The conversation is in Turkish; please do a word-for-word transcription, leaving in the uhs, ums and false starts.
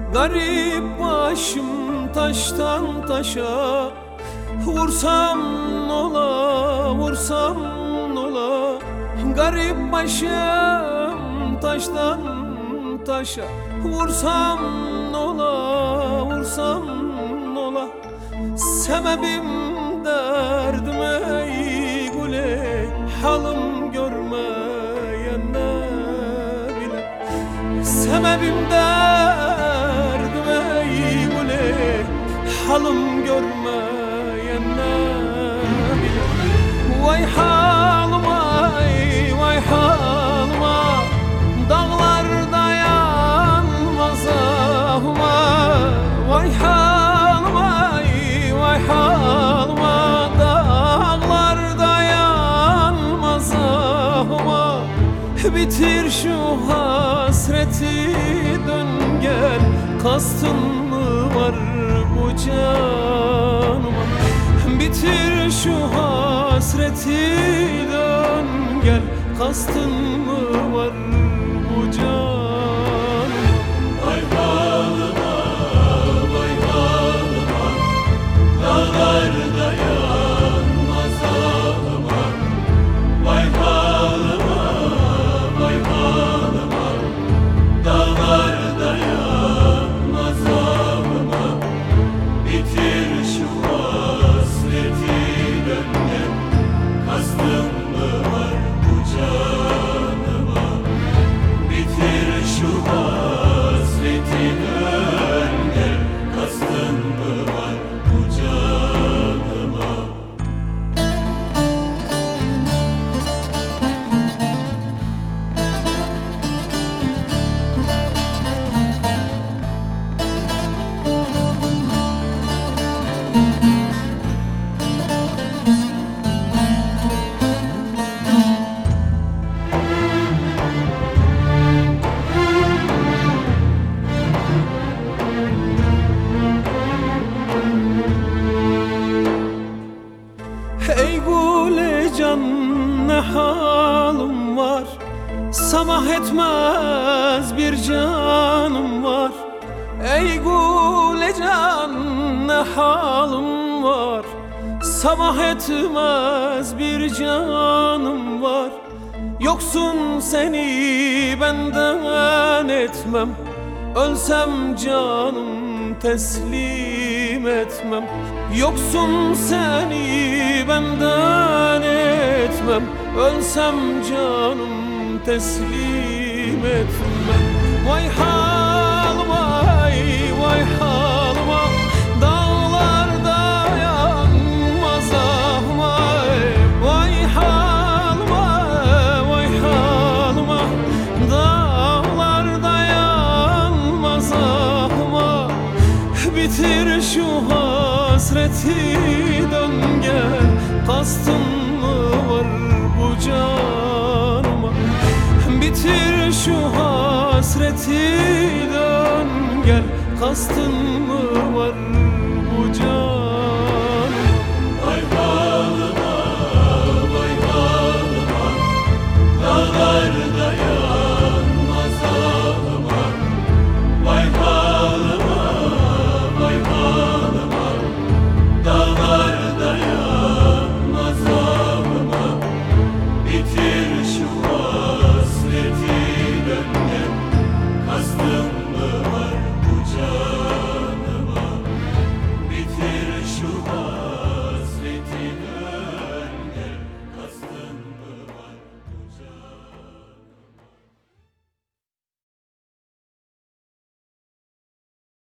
Garip başım taştan taşa, vursam nola, vursam nola. Garip başım taştan taşa, vursam nola, vursam nola. Sebebim derdim ey güle, halım görmeyen ne bile. Sebebim derdim ey güle, halım görmeyen ne bile. Vay halıma, vay halıma, dağlar dayanmaz ahıma. Vay halıma, vay halıma, dağlar dayanmaz ahıma. Bitir şu hasreti, dön gel, kastın mı var bu canıma? Bitir şu hasreti, dön gel, kastın mı var bu canıma? Vay halıma, vay halıma, dağlar dayanmaz ahıma. Vay halıma, vay halıma, dağlar dayanmaz ahıma. Bitir şu hasreti, dön gel, kastın mı var bu canıma? Bitir şu hasreti, dön gel, kastın mı var bu canıma? Ey güle can, ne halim var, sabah etmez bir canım var. Ey güle can, ne halim var, sabah etmez bir canım var. Yoksun seni benden etmem, ölsem canım teslim etmem. Yoksun seni benden etmem, ölsem canım teslim etmem. Vay halıma, vay halıma, dağlar dayanmaz ahıma. Vay halıma, vay halıma, dağlar dayanmaz ahıma. Bitir şu hasreti, dön gel, kastın mı var bu canıma? Bitir şu hasreti, dön gel, kastın mı var